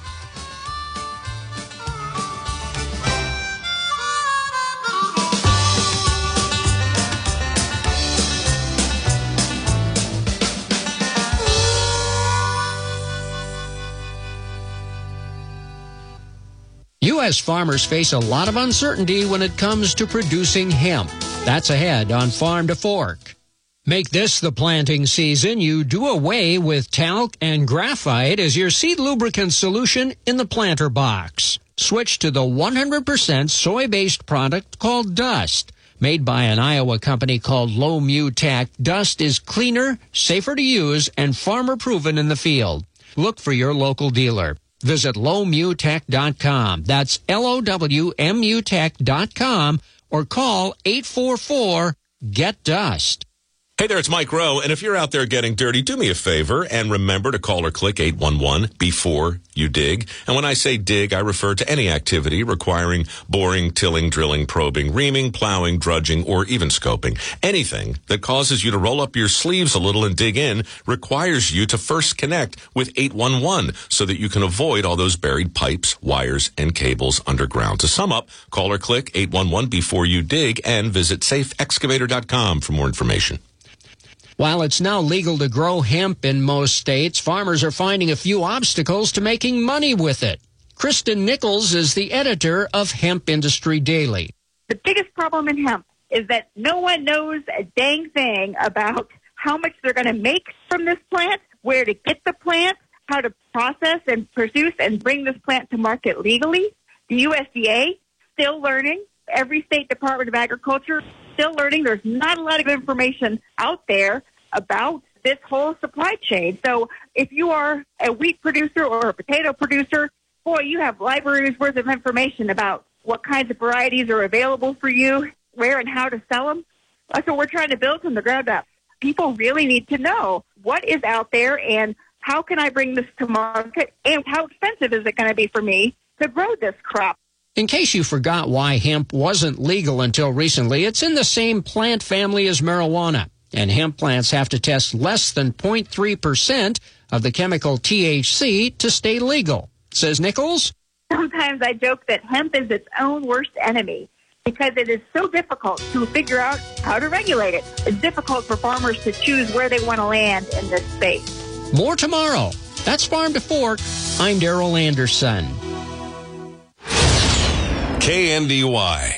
U S farmers face a lot of uncertainty when it comes to producing hemp. That's ahead on Farm to Fork. Make this the planting season. You do away with talc and graphite as your seed lubricant solution in the planter box. Switch to the one hundred percent soy-based product called Dust. Made by an Iowa company called Low Mutac, Dust is cleaner, safer to use, and farmer-proven in the field. Look for your local dealer. Visit low mutec dot com. That's L O W M U T E C dot com or call eight four four, G E T DUST. Hey there, it's Mike Rowe, and if you're out there getting dirty, do me a favor and remember to call or click eight one one before you dig. And when I say dig, I refer to any activity requiring boring, tilling, drilling, probing, reaming, plowing, drudging, or even scoping. Anything that causes you to roll up your sleeves a little and dig in requires you to first connect with eight one one so that you can avoid all those buried pipes, wires, and cables underground. To sum up, call or click eight one one before you dig and visit safe excavator dot com for more information. While it's now legal to grow hemp in most states, farmers are finding a few obstacles to making money with it. Kristen Nichols is the editor of Hemp Industry Daily. The biggest problem in hemp is that no one knows a dang thing about how much they're going to make from this plant where to get the plant, how to process and produce and bring this plant to market legally. The U S D A, still learning. Every state Department of Agriculture, still learning. There's not a lot of information out there about this whole supply chain. So if you are a wheat producer or a potato producer, boy, you have libraries worth of information about what kinds of varieties are available for you, where and how to sell them. That's what we're trying to build from the ground up. People really need to know what is out there and how can I bring this to market and how expensive is it going to be for me to grow this crop. In case you forgot why hemp wasn't legal until recently, it's in the same plant family as marijuana. And hemp plants have to test less than zero point three percent of the chemical T H C to stay legal. Says Nichols. Sometimes I joke that hemp is its own worst enemy because it is so difficult to figure out how to regulate it. It's difficult for farmers to choose where they want to land in this space. More tomorrow. That's Farm to Fork. I'm Darrell Anderson. K N D Y.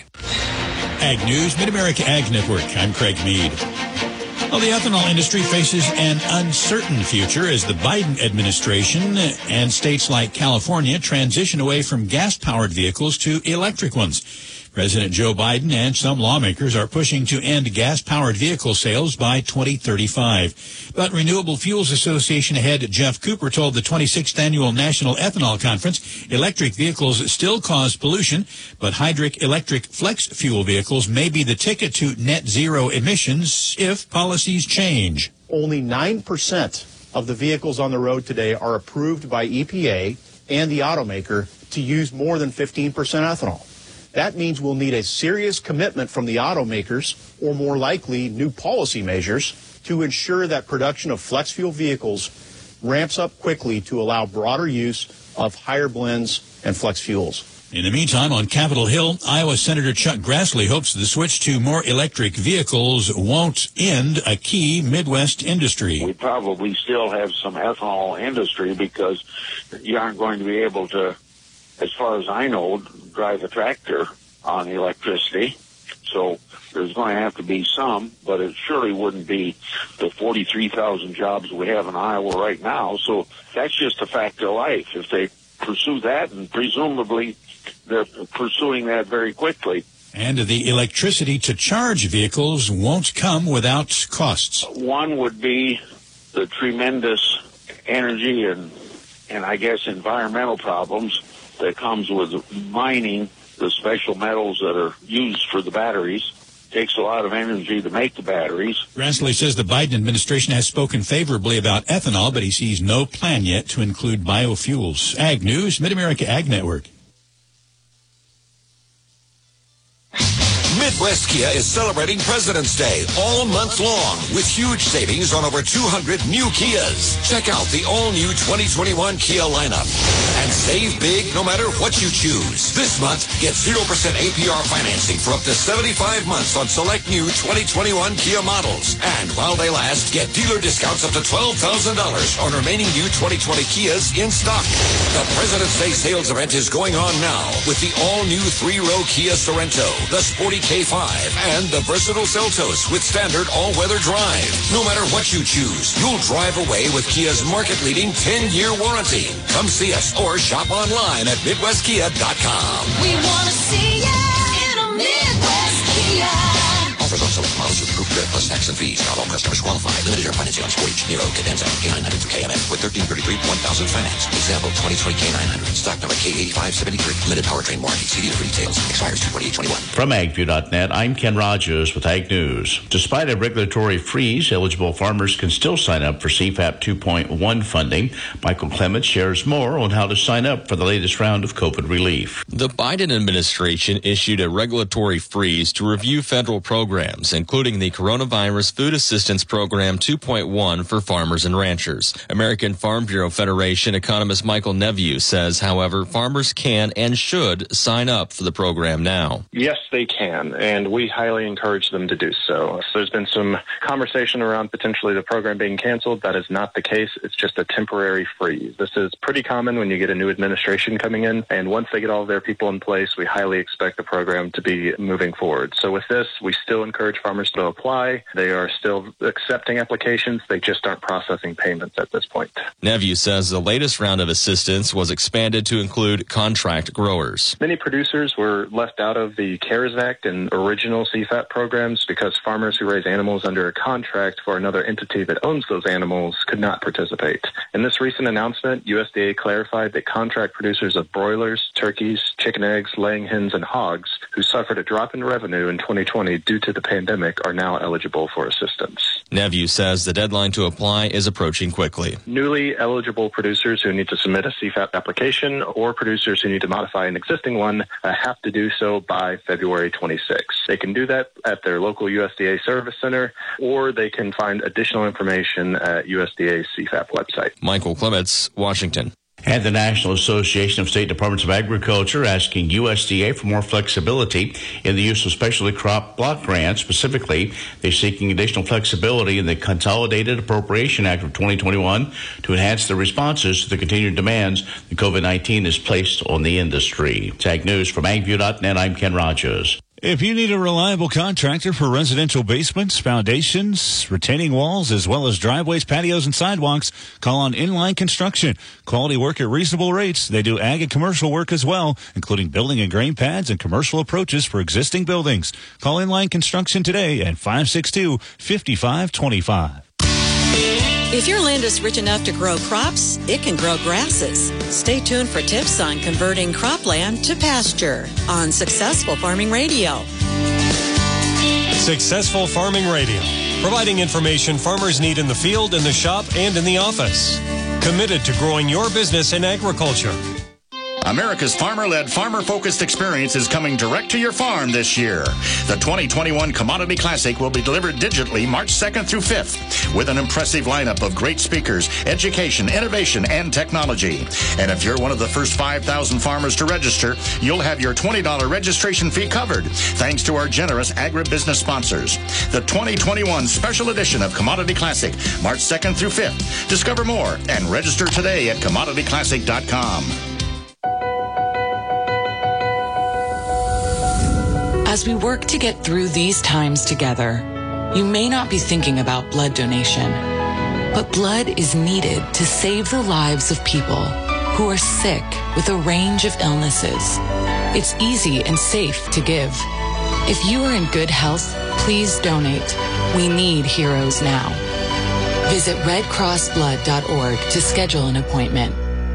Ag News, Mid-America Ag Network. I'm Craig Mead. Well, the ethanol industry faces an uncertain future as the Biden administration and states like California transition away from gas-powered vehicles to electric ones. President Joe Biden and some lawmakers are pushing to end gas-powered vehicle sales by twenty thirty-five. But Renewable Fuels Association head Jeff Cooper told the twenty-sixth Annual National Ethanol Conference electric vehicles still cause pollution, but hydric electric flex fuel vehicles may be the ticket to net zero emissions if policies change. Only nine percent of the vehicles on the road today are approved by E P A and the automaker to use more than fifteen percent ethanol. That means we'll need a serious commitment from the automakers, or more likely new policy measures, to ensure that production of flex fuel vehicles ramps up quickly to allow broader use of higher blends and flex fuels. In the meantime, on Capitol Hill, Iowa Senator Chuck Grassley hopes the switch to more electric vehicles won't end a key Midwest industry. We probably still have some ethanol industry because you aren't going to be able to, as far as I know, drive a tractor on electricity. So there's going to have to be some, but it surely wouldn't be the forty-three thousand jobs we have in Iowa right now. So that's just a fact of life. If they pursue that, and presumably they're pursuing that very quickly. And the electricity to charge vehicles won't come without costs. One would be the tremendous energy and, and I guess environmental problems that comes with mining the special metals that are used for the batteries. Takes a lot of energy to make the batteries. Grassley says the Biden administration has spoken favorably about ethanol, but he sees no plan yet to include biofuels. Ag News, Mid-America Ag Network. Midwest Kia is celebrating President's Day all month long with huge savings on over two hundred new Kias. Check out the all-new twenty twenty-one Kia lineup and save big no matter what you choose. This month, get zero percent A P R financing for up to seventy-five months on select new twenty twenty-one Kia models. And while they last, get dealer discounts up to twelve thousand dollars on remaining new twenty twenty Kias in stock. The President's Day sales event is going on now with the all-new three-row Kia Sorento, the sporty K five, and the versatile Seltos with standard all-weather drive. No matter what you choose, you'll drive away with Kia's market-leading ten-year warranty. Come see us or shop online at Midwest Kia dot com. We want to see you in a Midwest Kia. Offers on select models with approved credit plus tax and fees. Not all customers qualify. Limited air financing on Sportage, Nero, Cadenza, K nine hundred through K M F with thirteen thirty-three, one thousand finance. Example twenty twenty K nine hundred. Stock number K eighty-five seventy-three. Limited powertrain warranty. See dealer for details. Expires two twenty-eight twenty-one. From agview dot net, I'm Ken Rogers with Ag News. Despite a regulatory freeze, eligible farmers can still sign up for C FAP two point one funding. Michael Clements shares more on how to sign up for the latest round of COVID relief. The Biden administration issued a regulatory freeze to review federal programs, including the Coronavirus Food Assistance Program two point one for farmers and ranchers. American Farm Bureau Federation economist Michael Neveu says, however, farmers can and should sign up for the program now. Yes, they can, and we highly encourage them to do so. So there's been some conversation around potentially the program being canceled. That is not the case. It's just a temporary freeze. This is pretty common when you get a new administration coming in, and once they get all of their people in place, we highly expect the program to be moving forward. So with this, we still encourage farmers to apply. They are still accepting applications. They just aren't processing payments at this point. Nephew says the latest round of assistance was expanded to include contract growers. Many producers were left out of the CARES Act and original C FAP programs because farmers who raise animals under a contract for another entity that owns those animals could not participate. In this recent announcement, U S D A clarified that contract producers of broilers, turkeys, chicken eggs, laying hens, and hogs who suffered a drop in revenue in twenty twenty due to the pandemic are now eligible for assistance. Nephew says the deadline to apply is approaching quickly. Newly eligible producers who need to submit a C FAP application or producers who need to modify an existing one uh, have to do so by February twenty-sixth. They can do that at their local U S D A service center, or they can find additional information at U S D A's C FAP website. Michael Clements, Washington. And the National Association of State Departments of Agriculture asking U S D A for more flexibility in the use of specialty crop block grants. Specifically, they're seeking additional flexibility in the Consolidated Appropriation Act of twenty twenty-one to enhance the responses to the continued demands that COVID nineteen has placed on the industry. Tag News from agview dot net, I'm Ken Rogers. If you need a reliable contractor for residential basements, foundations, retaining walls, as well as driveways, patios, and sidewalks, call on Inline Construction. Quality work at reasonable rates. They do ag and commercial work as well, including building and grain pads and commercial approaches for existing buildings. Call Inline Construction today at five six two, five five two five. If your land is rich enough to grow crops, it can grow grasses. Stay tuned for tips on converting cropland to pasture on Successful Farming Radio. Successful Farming Radio, providing information farmers need in the field, in the shop, and in the office. Committed to growing your business in agriculture. America's farmer-led, farmer-focused experience is coming direct to your farm this year. The twenty twenty-one Commodity Classic will be delivered digitally March second through fifth with an impressive lineup of great speakers, education, innovation, and technology. And if you're one of the first five thousand farmers to register, you'll have your twenty dollars registration fee covered thanks to our generous agribusiness sponsors. The twenty twenty-one Special Edition of Commodity Classic, March second through fifth. Discover more and register today at commodity classic dot com. As we work to get through these times together, you may not be thinking about blood donation, but blood is needed to save the lives of people who are sick with a range of illnesses. It's easy and safe to give. If you are in good health, please donate. We need heroes now. Visit red cross blood dot org to schedule an appointment.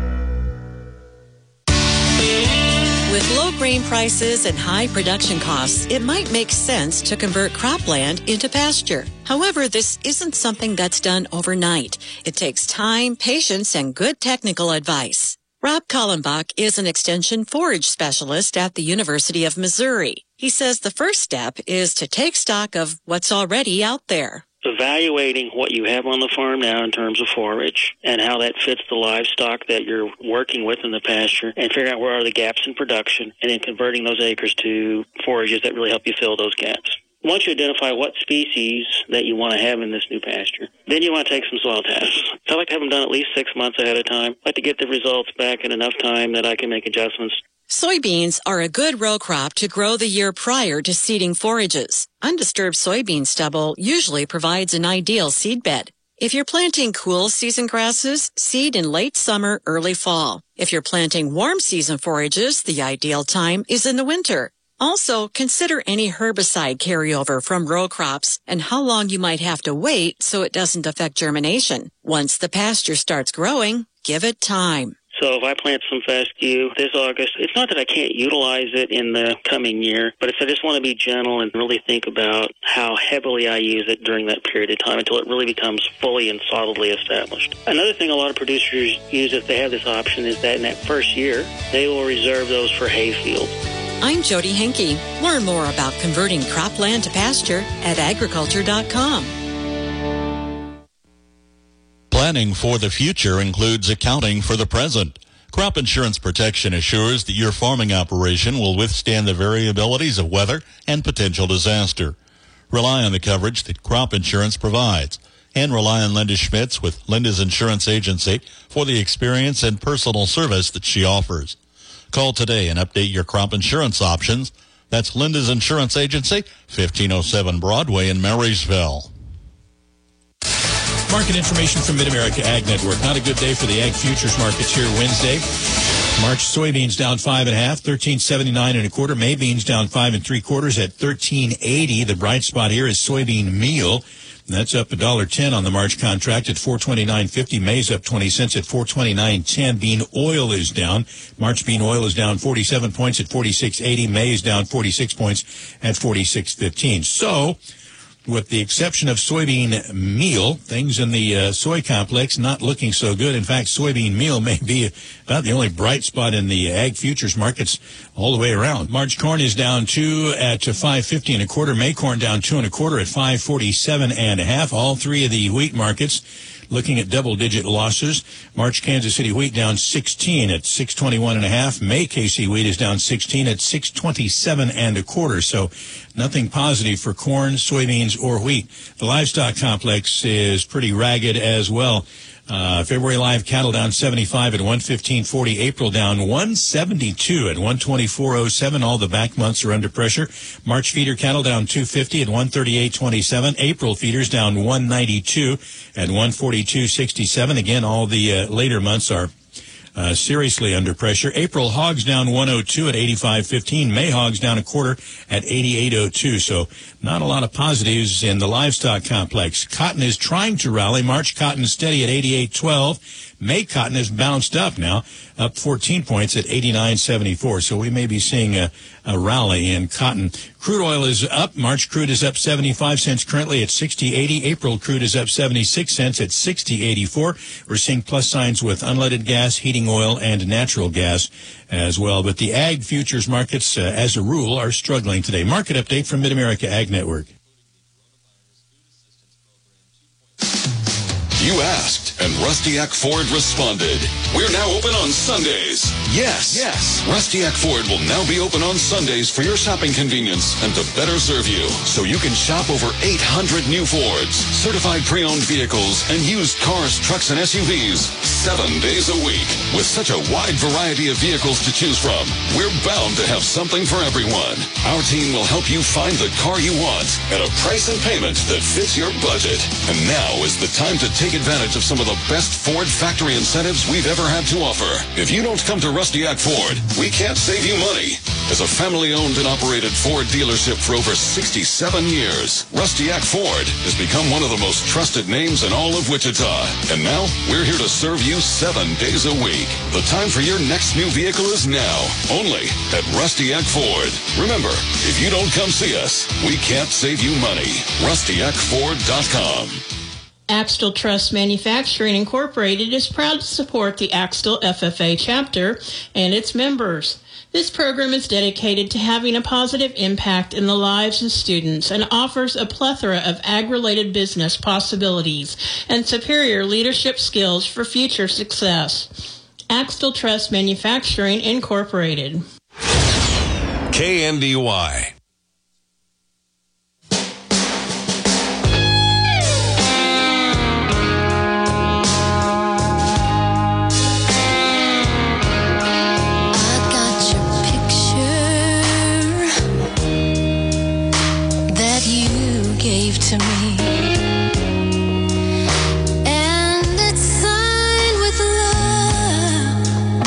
With low grain prices and high production costs, it might make sense to convert cropland into pasture. However, this isn't something that's done overnight. It takes time, patience, and good technical advice. Rob Kallenbach is an extension forage specialist at the University of Missouri. He says the first step is to take stock of what's already out there. Evaluating what you have on the farm now in terms of forage and how that fits the livestock that you're working with in the pasture, and figuring out where are the gaps in production, and then converting those acres to forages that really help you fill those gaps. Once you identify what species that you want to have in this new pasture, then you want to take some soil tests. So I like to have them done at least six months ahead of time. I like to get the results back in enough time that I can make adjustments. Soybeans are a good row crop to grow the year prior to seeding forages. Undisturbed soybean stubble usually provides an ideal seed bed. If you're planting cool season grasses, seed in late summer, early fall. If you're planting warm season forages, the ideal time is in the winter. Also, consider any herbicide carryover from row crops and how long you might have to wait so it doesn't affect germination. Once the pasture starts growing, give it time. So if I plant some fescue this August, it's not that I can't utilize it in the coming year, but it's I just want to be gentle and really think about how heavily I use it during that period of time until it really becomes fully and solidly established. Another thing a lot of producers use if they have this option is that in that first year, they will reserve those for hay fields. I'm Jody Henke. Learn more about converting cropland to pasture at agriculture dot com. Planning for the future includes accounting for the present. Crop Insurance Protection assures that your farming operation will withstand the variabilities of weather and potential disaster. Rely on the coverage that Crop Insurance provides, and rely on Linda Schmitz with Linda's Insurance Agency for the experience and personal service that she offers. Call today and update your crop insurance options. That's Linda's Insurance Agency, fifteen oh seven Broadway in Marysville. Market information from Mid-America Ag Network. Not a good day for the ag futures markets here Wednesday. March soybeans down five and a half, thirteen seventy-nine and a quarter. May beans down five and three quarters at thirteen eighty. The bright spot here is soybean meal. That's up a dollar ten on the March contract at four twenty-nine fifty. May's up twenty cents at four twenty-nine ten. Bean oil is down. March bean oil is down forty-seven points at forty-six eighty. May is down forty-six points at forty-six fifteen. So, with the exception of soybean meal, things in the uh, soy complex not looking so good. In fact, soybean meal may be about the only bright spot in the ag futures markets all the way around. March corn is down two at five fifty and a quarter. May corn down two and a quarter at five forty-seven and a half. All three of the wheat markets looking at double-digit losses. March Kansas City wheat down sixteen at six twenty-one and a half. May K C wheat is down sixteen at six twenty-seven and a quarter. So nothing positive for corn, soybeans, or wheat. The livestock complex is pretty ragged as well. Uh, February live cattle down seventy-five at one fifteen forty. April down one seventy-two at one twenty-four oh seven. All the back months are under pressure. March feeder cattle down two fifty at one thirty-eight twenty-seven. April feeders down one ninety-two at one forty-two sixty-seven. Again, all the uh, later months are Uh, seriously under pressure. April hogs down one oh two at eighty-five fifteen. May hogs down a quarter at eighty-eight oh two. So not a lot of positives in the livestock complex. Cotton is trying to rally. March cotton is steady at eighty-eight twelve. May cotton has bounced up now, up fourteen points at eighty-nine seventy-four. So we may be seeing a, a rally in cotton. Crude oil is up. March crude is up seventy-five cents currently at sixty eighty. April crude is up seventy-six cents at sixty eighty-four. We're seeing plus signs with unleaded gas, heating oil, and natural gas as well. But the ag futures markets, uh, as a rule, are struggling today. Market update from Mid-America Ag Network. You asked, and Rustiak Ford responded. We're now open on Sundays. Yes, yes. Rustiak Ford will now be open on Sundays for your shopping convenience and to better serve you. So you can shop over eight hundred new Fords, certified pre-owned vehicles, and used cars, trucks, and S U Vs seven days a week. With such a wide variety of vehicles to choose from, we're bound to have something for everyone. Our team will help you find the car you want at a price and payment that fits your budget. And now is the time to take advantage of some of the best Ford factory incentives we've ever had to offer. If you don't come to Rustiak Ford, we can't save you money. As a family-owned and operated Ford dealership for over sixty-seven years, Rustiak Ford has become one of the most trusted names in all of Wichita. And now, we're here to serve you seven days a week. The time for your next new vehicle is now, only at Rustiak Ford. Remember, if you don't come see us, we can't save you money. Rustiak Ford dot com. Axtell Trust Manufacturing Incorporated is proud to support the Axtell F F A chapter and its members. This program is dedicated to having a positive impact in the lives of students and offers a plethora of ag-related business possibilities and superior leadership skills for future success. Axtell Trust Manufacturing Incorporated. K N D Y. To me, and it's signed with love,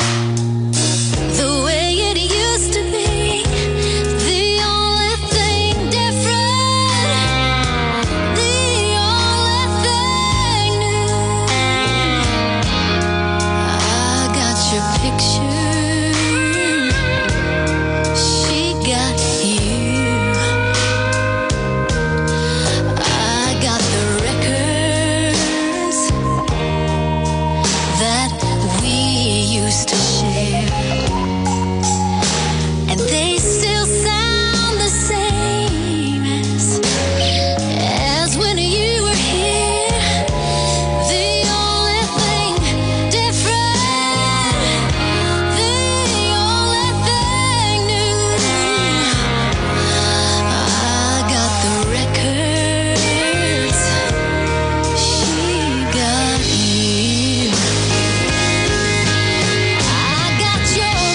the way it used to be. The only thing different, the only thing new. I got your picture, she got you. To share, and they still sound the same as, as when you were here. The only thing different, the only thing new. I got the records, she got you. I got your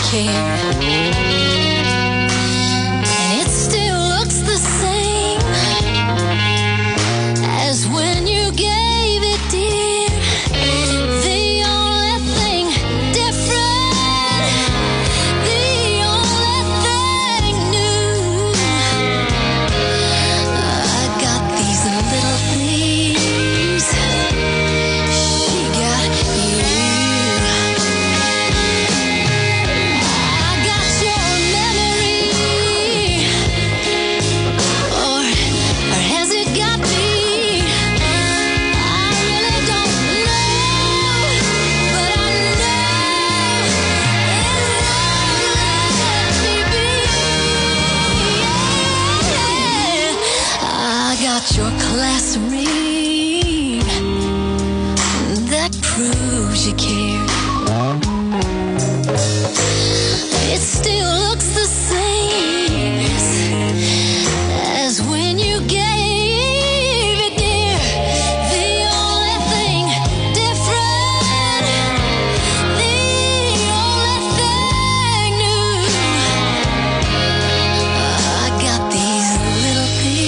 care. And it still looks the same as when you gave it, dear. The only thing different, the only thing new, I got these little things, she got you. I got your memory, or, or has it got me? I really don't know, but I know it won't let me be. I got your class ring that proves you care. It still looks the same as, as when you gave it, dear. The only thing different, the only thing new, I got these little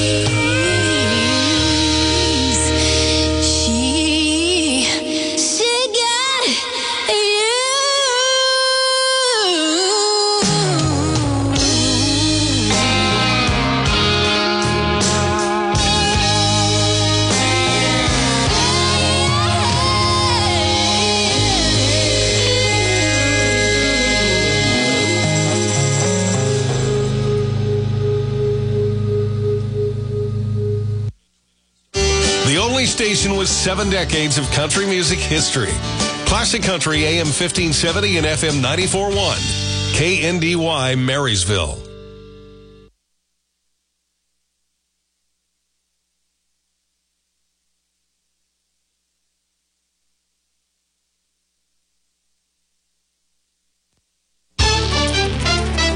things, she, she got you. The only station with seven decades of country music history. Classic Country A M fifteen seventy and F M ninety-four point one. K N D Y Marysville.